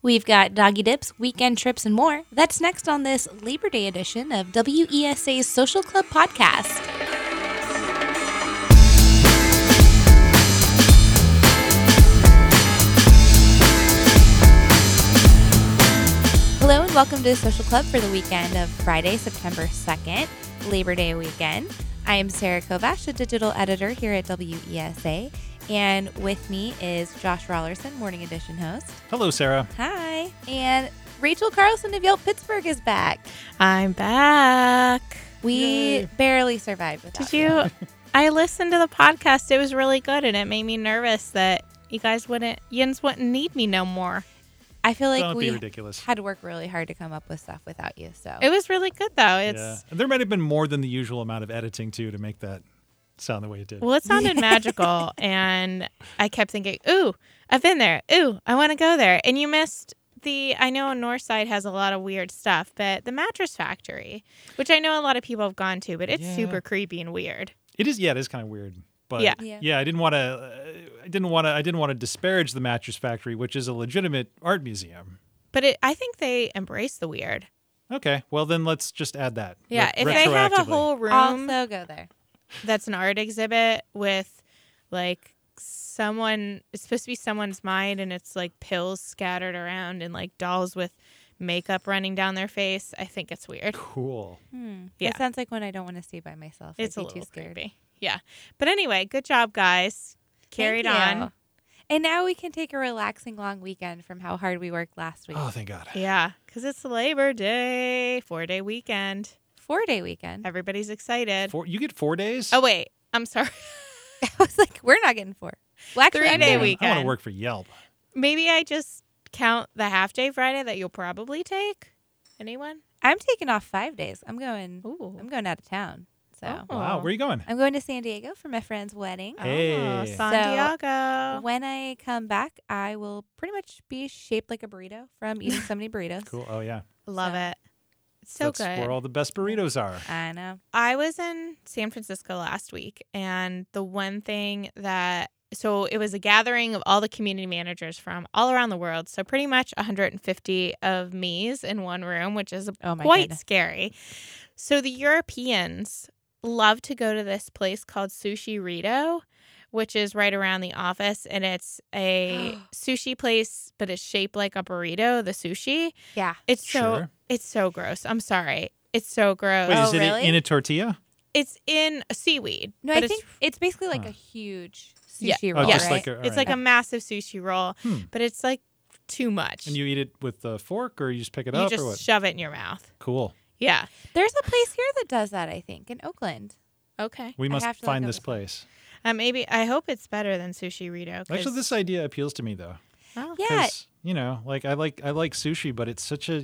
We've got doggy dips, weekend trips, and more. That's next on this Labor Day edition of WESA's Social Club podcast. Hello and welcome to the Social Club for the weekend of Friday, September 2nd, Labor Day weekend. I am Sarah Kovash, a digital editor here at WESA. And with me is Josh Rollerson, Morning Edition host. Hello, Sarah. Hi. And Rachel Carlson of Yelp Pittsburgh is back. I'm back. We barely survived without Did you? I listened to the podcast. It was really good, and it made me nervous that you guys wouldn't need me no more. I feel like Don't be we ridiculous. had to work really hard to come up with stuff without you. So It was really good, though. Yeah. And there might have been more than the usual amount of editing, too, to make that sound the way it did. Well, it sounded magical, and I kept thinking, ooh, I've been there. Ooh, I want to go there. And you missed I know Northside has a lot of weird stuff, but the Mattress Factory, which I know a lot of people have gone to, but it's super creepy and weird. It is kind of weird. But Yeah. I didn't want to disparage the Mattress Factory, which is a legitimate art museum. But I think they embrace the weird. Okay, well then let's just add that. Yeah, if they have a whole room also go there. that's an art exhibit with like it's supposed to be someone's mind, and it's like pills scattered around and like dolls with makeup running down their face, I think it's weird. Cool. Yeah. It sounds like one I don't want to see by myself. It's I'd a be little too scared. creepy. Yeah. But anyway, good job, guys. Carried Thank you. on. And now we can take a relaxing long weekend from how hard we worked last week. Oh, thank God. Yeah, because it's Labor Day, 4-day weekend. 4-day weekend. Everybody's excited. You get 4 days? Oh, wait. I'm sorry. I was like, we're not getting 4. Well, actually, 3-day I'm week. I want to weekend. work for Yelp. Maybe I just count the half-day Friday that you'll probably take. Anyone? I'm taking off 5 days. I'm going out of town. So Wow, where are you going? I'm going to San Diego for my friend's wedding. Hey. Oh, So, Santiago. When I come back, I will pretty much be shaped like a burrito from eating so many burritos. Cool. Oh, yeah. Love So- it. It's so That's good. where all the best burritos are. I know. I was in San Francisco last week, and the one thing so it was a gathering of all the community managers from all around the world. So pretty much 150 of me's in one room, which is Oh my quite goodness. scary. So the Europeans love to go to this place called Sushi Rito, which is right around the office, and it's a sushi place, but it's shaped like a burrito, the sushi. Yeah. It's Sure. it's so gross. I'm sorry. It's so gross. Wait, Oh, is it really? in a tortilla? It's in seaweed. No, but I think it's basically like a huge sushi Yeah. roll, Oh, just right? like a- it's alright. like a massive sushi roll, Hmm. but it's like too much. And you eat it with a fork, or you just pick it You up, or just what? shove it in your mouth. Cool. Yeah. There's a place here that does that, I think, in Oakland. Okay. We must have to look find up this this one. place. Maybe I hope it's better than Sushi Rito. Actually, this idea appeals to me, though. Oh. Yeah. 'Cause, like I like sushi, but it's such a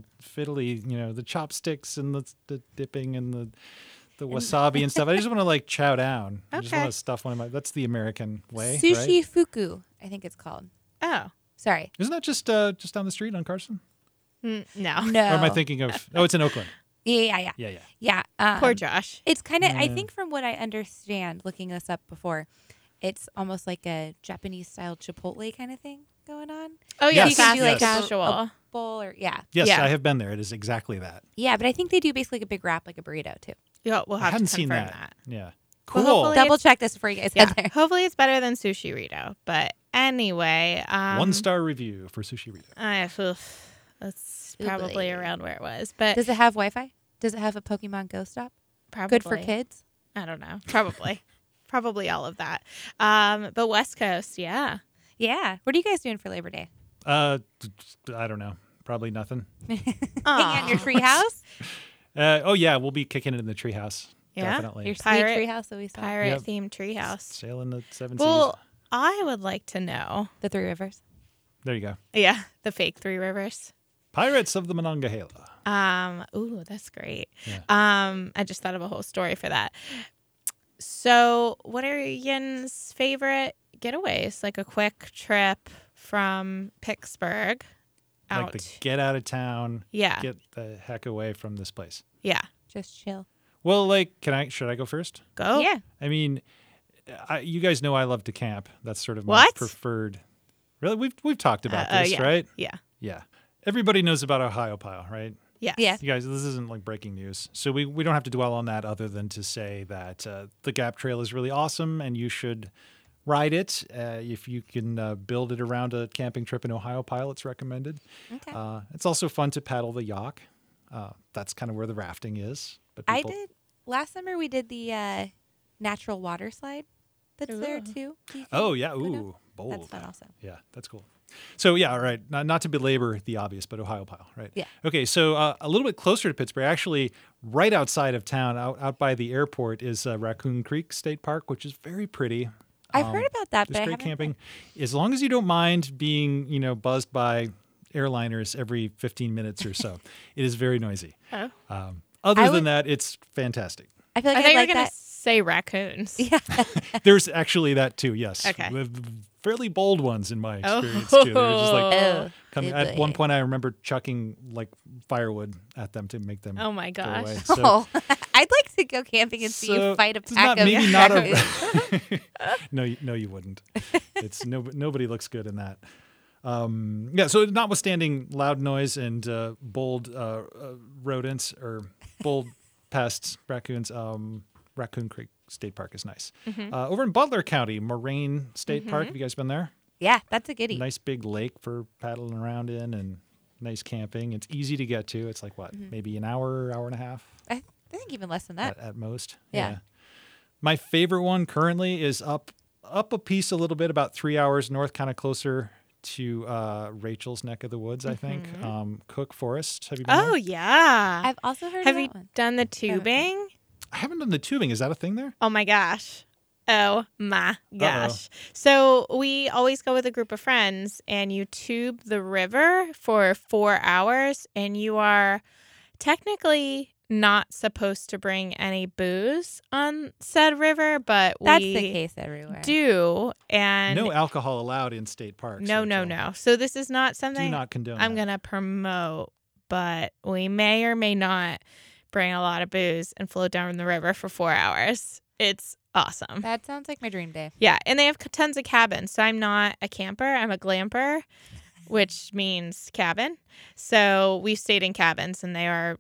fiddly. The chopsticks and the dipping and the wasabi and stuff. I just want to like chow down. I just Okay. want to stuff one of my. That's the American way, Sushi right? Fuku, I think it's called. Oh. Sorry. Isn't that just down the street on Carson? No. No. Or am I thinking of? Oh, it's in Oakland. Yeah. Yeah. Poor Josh. It's kind of, I Yeah. think from what I understand, looking this up before, it's almost like a Japanese-style Chipotle kind of thing going on. Oh yeah, Yes, You can do like yes. a casual. bowl or, yeah. Yes, Yeah. I have been there. It is exactly that. Yeah, but I think they do basically like a big wrap like a burrito, too. Yeah, we'll I have hadn't to seen confirm that. that. Yeah. Well, Cool. hopefully- Double check this before you guys Yeah. get there. Hopefully it's better than Sushi Rito. But anyway, 1-star review for Sushi Rito. That's Ooh, probably boy. around where it was. But Does it have Wi-Fi? Does it have a Pokemon Go stop? probably Good for kids? I don't know. Probably. Probably all of that. But West Coast, yeah. Yeah. What are you guys doing for Labor Day? I don't know. Probably nothing. Hanging out in your treehouse? Oh yeah, we'll be kicking it in the treehouse. Yeah? Definitely. Your sweet Pirate- treehouse that we saw. Pirate Yep. themed treehouse. Sailing the seven Well, seas. I would like to know. The Three Rivers. There you go. Yeah, the fake Three Rivers. Pirates of the Monongahela. Ooh, that's great. Yeah. I just thought of a whole story for that. So, what are Yin's favorite getaways? Like a quick trip from Pittsburgh out. Like the get out of town. Yeah. Get the heck away from this place. Yeah. Just chill. Well, should I go first? Go. Yeah. I mean, you guys know I love to camp. That's sort of my What? preferred. Really, we've talked about Oh, this, yeah. right? Yeah. Yeah. Everybody knows about Ohiopyle, right? Yes. Yeah. You guys, this isn't like breaking news. So we don't have to dwell on that other than to say that the Gap Trail is really awesome and you should ride it. If you can build it around a camping trip in Ohiopyle, it's recommended. Okay. It's also fun to paddle the Yaak. That's kind of where the rafting is. But I people- did last summer. We did the natural water slide. That's there Ooh. too. Do you think? Oh, yeah. Go down? Ooh, bold. That's fun also. Yeah, that's cool. So, yeah, all right. Not to belabor the obvious, but Ohiopyle, right? Yeah. Okay, so a little bit closer to Pittsburgh, actually right outside of town, out by the airport, is Raccoon Creek State Park, which is very pretty. I've heard about that, There's but I great haven't camping. As long as you don't mind being, buzzed by airliners every 15 minutes or so. It is very noisy. Oh. Other I than would- that, it's fantastic. I feel I like thought I'd you were like going that. to say raccoons. Yeah. There's actually that too, yes. Okay. With fairly bold ones in my experience Oh. too. They're just like Oh, coming. good At one boy. point, I remember chucking like firewood at them to make them Oh my go gosh. away. So, Oh, I'd like to go camping and see you fight a it's pack not, of maybe not raccoons. a no, you wouldn't. It's nobody looks good in that. Yeah, so notwithstanding loud noise and bold rodents or bold pests, raccoons, Raccoon Creek State Park is nice. Over in Butler County, Moraine State Park. Have you guys been there? Yeah, that's a goodie. Nice big lake for paddling around in and nice camping. It's easy to get to. It's like what, maybe an hour and a half I think even less than that. at most. Yeah. My favorite one currently is up a piece a little bit, about 3 hours north, kind of closer to Rachel's neck of the woods, I think. Cook Forest. Have you been Oh, there? yeah. I've also heard Have of you that one. done the tubing? I haven't done the tubing. Is that a thing there? Oh my gosh. Oh my gosh. So we always go with a group of friends and you tube the river for 4 hours and you are technically not supposed to bring any booze on said river, but That's we the case everywhere. do. And No alcohol allowed in state parks. no. Rachel. So this is not Do something not condone I'm that. going to promote, but we may or may not bring a lot of booze and float down the river for 4 hours. It's awesome. That sounds like my dream day. Yeah, and they have tons of cabins. So I'm not a camper, I'm a glamper, which means cabin. So we've stayed in cabins and they are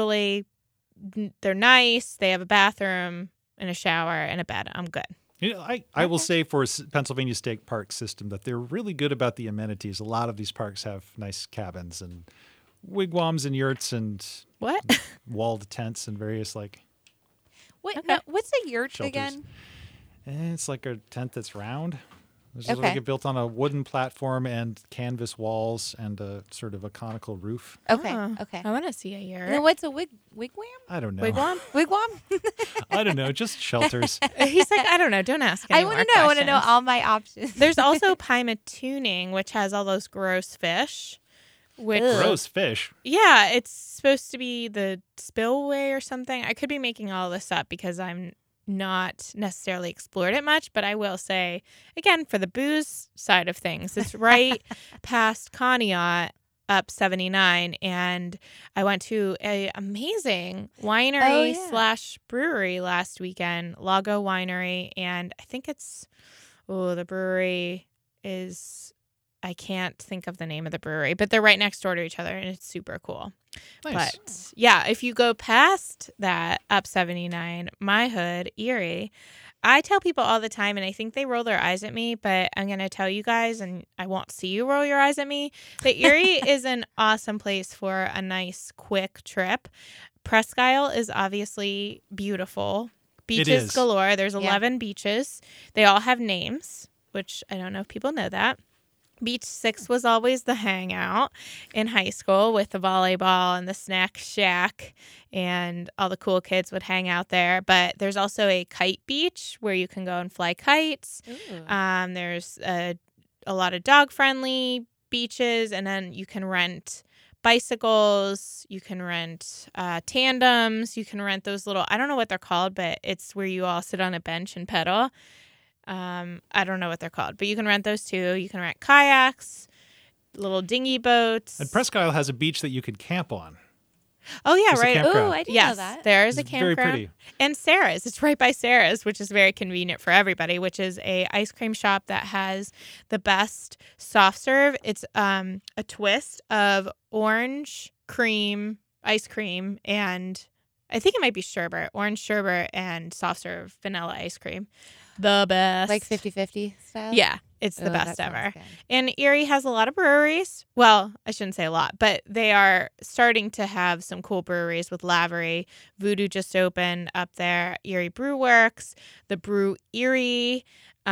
they're nice. They have a bathroom and a shower and a bed. I'm good. I will say for Pennsylvania State Park system that they're really good about the amenities. A lot of these parks have nice cabins and wigwams and yurts and What? walled tents and various like Wait, Okay. no, what's a yurt Shelters. again? it's like a tent that's round. It's Okay. like built on a wooden platform and canvas walls and a sort of a conical roof. Okay, Oh, okay. I want to see a yurt. And then what's a wigwam? I don't know. Wigwam? Wigwam? I don't know. Just shelters. He's like, I don't know. Don't ask any I more want to know. I want to know questions. all my options. There's also Pymatuning, which has all those gross fish. Which, Ugh. Gross fish. yeah, it's supposed to be the spillway or something. I could be making all this up because I'm not necessarily explored it much, but I will say, again, for the booze side of things, it's right past Conneaut up 79, and I went to a amazing winery / brewery last weekend, Lago Winery, and I think the brewery is, I can't think of the name of the brewery, but they're right next door to each other, and it's super cool. Nice. But yeah, if you go past that up 79, my hood, Erie, I tell people all the time, and I think they roll their eyes at me, but I'm going to tell you guys, and I won't see you roll your eyes at me, that Erie is an awesome place for a nice, quick trip. Presque Isle is obviously beautiful. Beaches is. galore. There's Yeah. 11 beaches. They all have names, which I don't know if people know that. Beach 6 was always the hangout in high school with the volleyball and the snack shack, and all the cool kids would hang out there. But there's also a kite beach where you can go and fly kites. There's a lot of dog-friendly beaches, and then you can rent bicycles, you can rent tandems, you can rent those little, I don't know what they're called, but it's where you all sit on a bench and pedal. I don't know what they're called, but you can rent those too. You can rent kayaks, little dinghy boats. And Presque Isle has a beach that you could camp on. Oh, yeah, There's a right. campground. Oh, I didn't Yes, know that. there is a It's very campground. pretty. And Sarah's. It's right by Sarah's, which is very convenient for everybody, which is a ice cream shop that has the best soft serve. It's a twist of orange cream ice cream and I think it might be sherbet, orange sherbet and soft serve vanilla ice cream. The best. Like 50-50 style? Yeah, it's the Oh, that best sounds ever. good. And Erie has a lot of breweries. Well, I shouldn't say a lot, but they are starting to have some cool breweries with Lavery. Voodoo just opened up there. Erie Brew Works, the Brew Erie.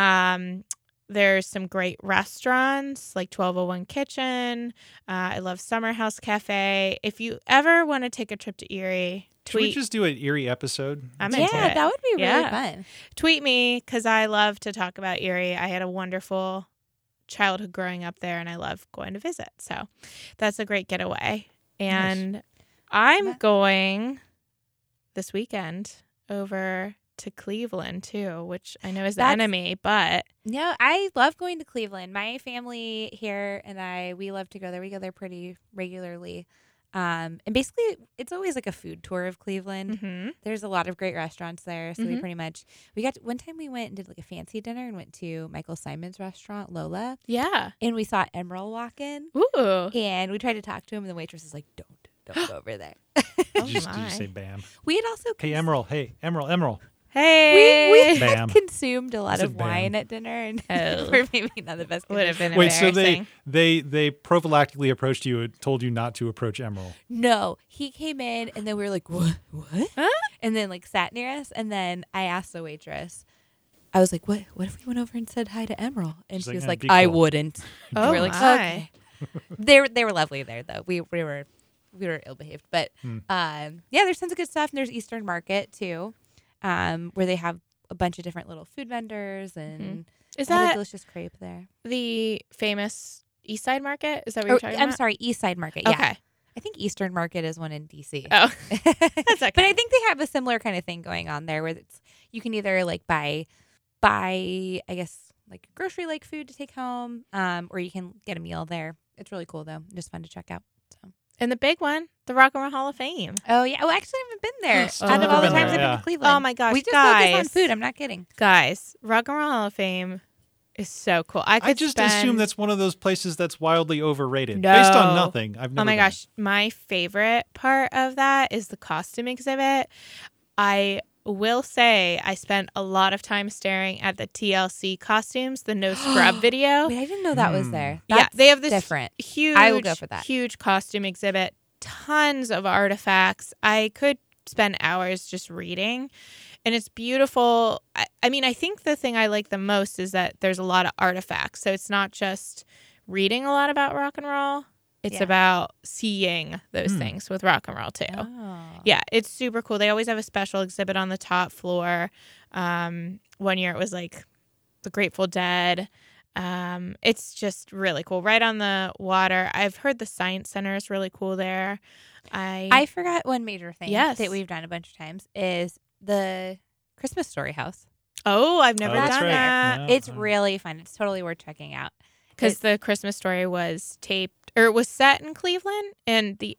There's some great restaurants like 1201 Kitchen. I love Summer House Cafe. If you ever want to take a trip to Erie, Should we tweet just do an Erie episode? I'm Yeah, into it. that would be really Yeah. fun. Tweet me because I love to talk about Erie. I had a wonderful childhood growing up there and I love going to visit. So that's a great getaway. And I'm Yeah. going this weekend over to Cleveland too, which I know is the That's- enemy, but No, I love going to Cleveland. My family here and we love to go there. We go there pretty regularly. And basically, it's always like a food tour of Cleveland. mhm. There's a lot of great restaurants there. So we Mhm. pretty much, one time we went and did like a fancy dinner and went to Michael Simon's restaurant, Lola. Yeah. And we saw Emerald walk in. Ooh. And we tried to talk to him. And the waitress is like, don't go over there. Oh Did you my. say bam? We had also Hey, Emerald. Hey, Emerald. Hey. we Bam. had consumed a lot said of wine bam. at dinner, and Oh. we're maybe not the best. Would have been Wait, so embarrassing. they prophylactically approached you and told you not to approach Emerald. No, he came in, and then we were like, "What? Huh? And then like sat near us, and then I asked the waitress. I was like, "What? What if we went over and said hi to Emerald?" And She's she like, was "Eh, like, be "I cool." wouldn't." Oh we were like, my. "Okay." They were lovely there, though. We were ill behaved, but yeah, there's tons of good stuff. And there's Eastern Market too, where they have a bunch of different little food vendors, and Is I had a that delicious crepe there. the famous East Side Market? Is that what Or, you're talking I'm about? sorry, East Side Market. Yeah, Okay. I think Eastern Market is one in DC. Oh, that's okay. But I think they have a similar kind of thing going on there, where you can either like buy I guess like grocery like food to take home, or you can get a meal there. It's really cool though, just fun to check out. So. And the big one, the Rock and Roll Hall of Fame. Oh yeah, actually I haven't been there. Still Out of never all the been times there, I've been yeah. to Cleveland. Oh my gosh, we just guys. focus on food. I'm not kidding. Guys, Rock and Roll Hall of Fame is so cool. I just assume that's one of those places that's wildly overrated. No. Based on nothing. I've never Oh my been. gosh, my favorite part of that is the costume exhibit. I will say I spent a lot of time staring at the TLC costumes, the No Scrub video. Wait, I didn't know that was there. Yeah, That's they have this different. huge, I will go for that. huge costume exhibit. Tons of artifacts. I could spend hours just reading, and it's beautiful. I mean, I think the thing I like the most is that there's a lot of artifacts. So it's not just reading a lot about rock and roll. It's Yeah. about seeing those things with rock and roll too. Oh. Yeah, it's super cool. They always have a special exhibit on the top floor. One year it was like the Grateful Dead. It's just really cool. Right on the water. I've heard the Science Center is really cool there. I forgot one major thing Yes. that we've done a bunch of times is the Christmas Story House. I've never Oh, that's done right. that Yeah. It's really fun. It's totally worth checking out. because the Christmas Story was taped or it was set in Cleveland, and the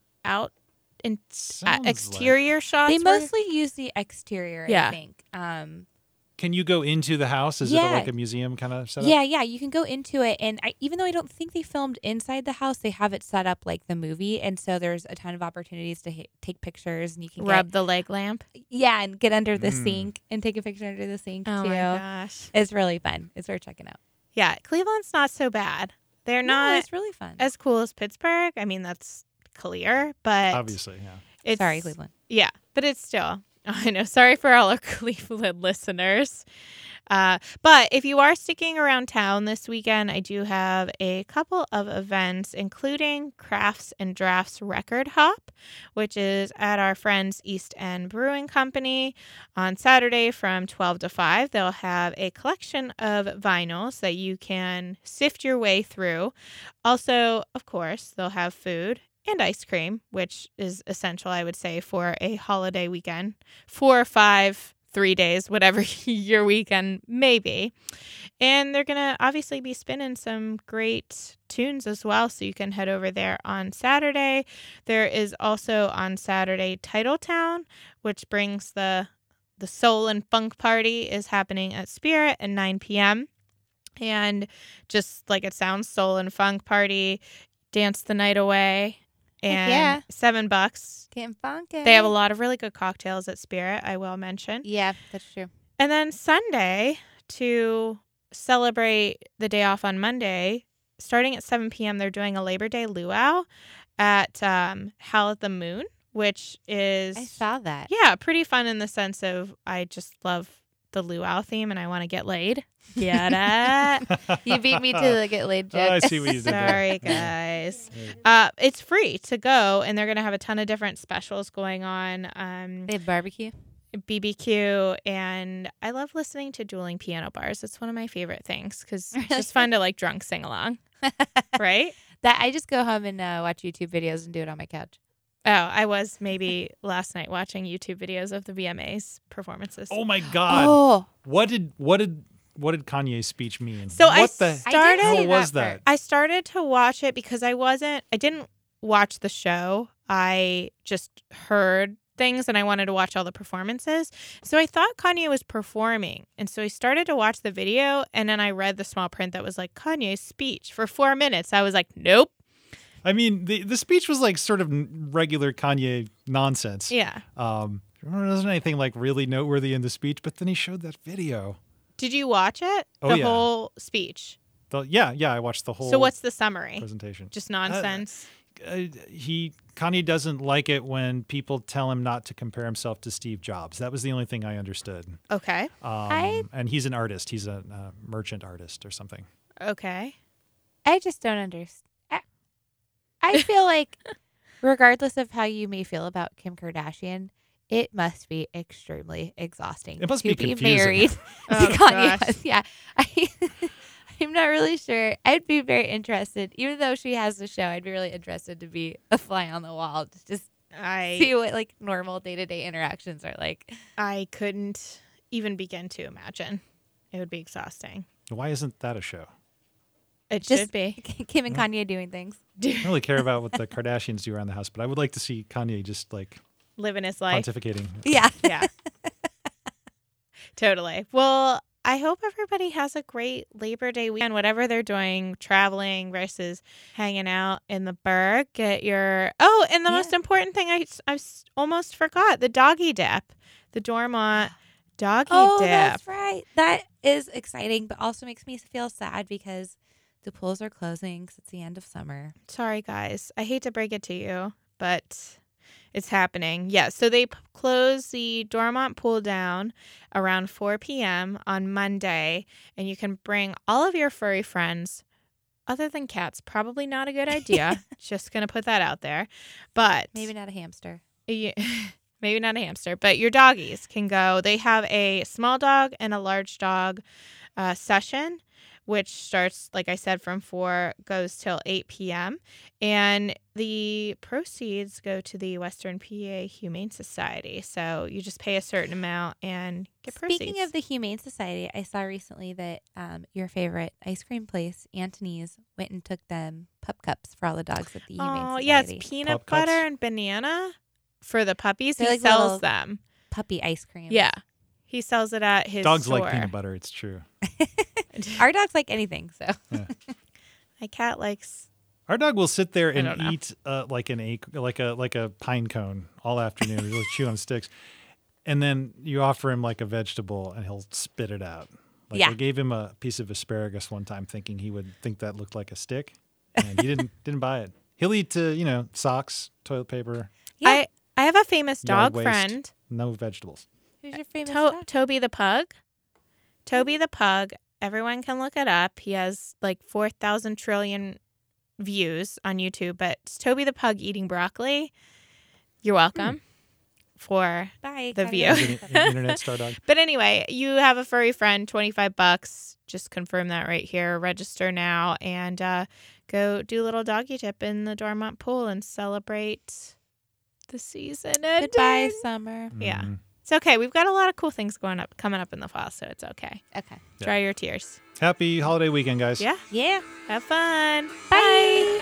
Sounds exterior shots. They were- mostly use the exterior, Yeah. I think. Can you go into the house? Is Yeah. it like a museum kind of setup? Yeah, you can go into it, and even though I don't think they filmed inside the house, they have it set up like the movie, and so there's a ton of opportunities to take pictures, and you can rub the leg lamp. and get under the Mm. sink and take a picture under the sink Oh too. my gosh. It's really fun. It's worth checking out. Yeah, Cleveland's not so bad. They're No, not it's really fun. as cool as Pittsburgh. I mean, that's clear, but Obviously, yeah. it's Sorry, Cleveland. Yeah, but it's still. I know. Sorry for all our Cleveland listeners. But if you are sticking around town this weekend, I do have a couple of events, including Crafts and Drafts Record Hop, which is at our friends East End Brewing Company. On Saturday from 12 to 5, they'll have a collection of vinyls that you can sift your way through. Also, of course, they'll have food and ice cream, which is essential, I would say, for a holiday weekend. 4 or 5, 3 days, whatever your weekend may be. And they're going to obviously be spinning some great tunes as well, so you can head over there on Saturday. There is also on Saturday Titletown, which brings the soul and funk party is happening at Spirit at 9 p.m. And just like it sounds, soul and funk party, dance the night away, and yeah. $7. Getting funky. They have a lot of really good cocktails at Spirit, I will mention. Yeah, that's true. And then Sunday, to celebrate the day off on Monday, starting at 7 p.m., they're doing a Labor Day luau at Howl at the Moon, which is... I saw that. Yeah, pretty fun in the sense of I just love the luau theme and I want to get laid. Get it? You beat me to the get laid joke. Oh, I see what you did there. Sorry, guys. It's free to go, and they're going to have a ton of different specials going on. They have barbecue. BBQ, and I love listening to dueling piano bars. It's one of my favorite things because it's just fun to like drunk sing along. Right? That I just go home and watch YouTube videos and do it on my couch. Oh, I was maybe last night watching YouTube videos of the VMAs performances. Oh my God! Oh, What did Kanye's speech mean? So what I the started- hell see was that that? part. I started to watch it because I didn't watch the show. I just heard things and I wanted to watch all the performances. So I thought Kanye was performing. And so I started to watch the video and then I read the small print that was like Kanye's speech for 4 minutes. I was like, nope. I mean, the speech was like sort of regular Kanye nonsense. Yeah. There wasn't anything like really noteworthy in the speech, but then he showed that video. Did you watch it? Oh, the yeah. whole speech. Yeah, I watched the whole So what's the summary? presentation. Just nonsense. Kanye doesn't like it when people tell him not to compare himself to Steve Jobs. That was the only thing I understood. Okay. And he's an artist. He's a merchant artist or something. Okay. I just don't understand. I feel like, regardless of how you may feel about Kim Kardashian, it must be extremely exhausting. It must to be be confusing. married to Oh, Kanye gosh. West. Yeah, I'm not really sure. I'd be very interested, even though she has the show. I'd be really interested to be a fly on the wall, just see what like normal day-to-day interactions are like. I couldn't even begin to imagine. It would be exhausting. Why isn't that a show? It Just- should be. Kim and Kanye doing things. I don't really care about what the Kardashians do around the house, but I would like to see Kanye just like Living his life. pontificating. Yeah. Yeah. Totally. Well, I hope everybody has a great Labor Day weekend, whatever they're doing, traveling versus hanging out in the burg. Get your... Oh, and the Yeah. most important thing I almost forgot, the doggy dip. The Dormont doggy Oh, dip. that's right. That is exciting, but also makes me feel sad because the pools are closing because it's the end of summer. Sorry, guys. I hate to break it to you, but it's happening. Yeah, so they close the Dormont pool down around 4 p.m. on Monday, and you can bring all of your furry friends, other than cats. Probably not a good idea. Just going to put that out there. But Maybe not a hamster. yeah, maybe not a hamster, but your doggies can go. They have a small dog and a large dog session, which starts, like I said, from 4, goes till 8 p.m. And the proceeds go to the Western PA Humane Society. So you just pay a certain amount and get proceeds. Speaking of the Humane Society, I saw recently that your favorite ice cream place, Antony's, went and took them pup cups for all the dogs at the Humane Oh, Society. yeah, it's peanut Pup cups? butter and banana for the puppies. They're He like sells little- them. Puppy ice cream. Yeah. He sells it at his Dogs store. like peanut butter. It's true. Our dogs like anything, so. My cat likes... Our dog will sit there I don't and know. eat like a pine cone all afternoon. He'll chew on sticks, and then you offer him like a vegetable, and he'll spit it out. Like Yeah. I gave him a piece of asparagus one time, thinking he would think that looked like a stick, and he didn't buy it. He'll eat socks, toilet paper, Yeah. I have a famous Yard dog waste. friend. no vegetables. Who's your famous dog? Toby the Pug. Toby the Pug. Everyone can look it up. He has like 4,000 trillion views on YouTube. But it's Toby the Pug eating broccoli. You're welcome for Bye. The Kanye. view. He's an internet star dog. But anyway, you have a furry friend, $25. Just confirm that right here. Register now and go do a little doggy dip in the Dormont pool and celebrate the season ending. Goodbye, summer. Yeah. Mhm. It's okay. We've got a lot of cool things coming up in the fall, so it's okay. Okay. Yeah. Dry your tears. Happy holiday weekend, guys. Yeah. Yeah. Have fun. Bye.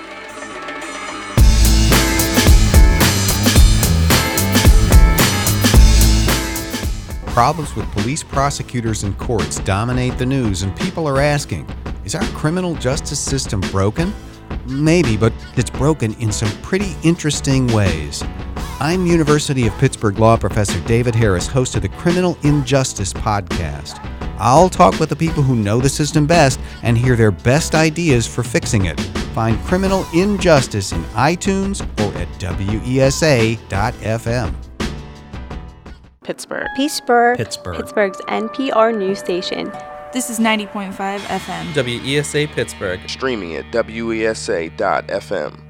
Problems with police, prosecutors, and courts dominate the news, and people are asking, is our criminal justice system broken? Maybe, but it's broken in some pretty interesting ways. I'm University of Pittsburgh Law Professor David Harris, host of the Criminal Injustice Podcast. I'll talk with the people who know the system best and hear their best ideas for fixing it. Find Criminal Injustice in iTunes or at WESA.FM. Pittsburgh. Pittsburgh's NPR news station. This is 90.5 FM. WESA Pittsburgh. Streaming at WESA.FM.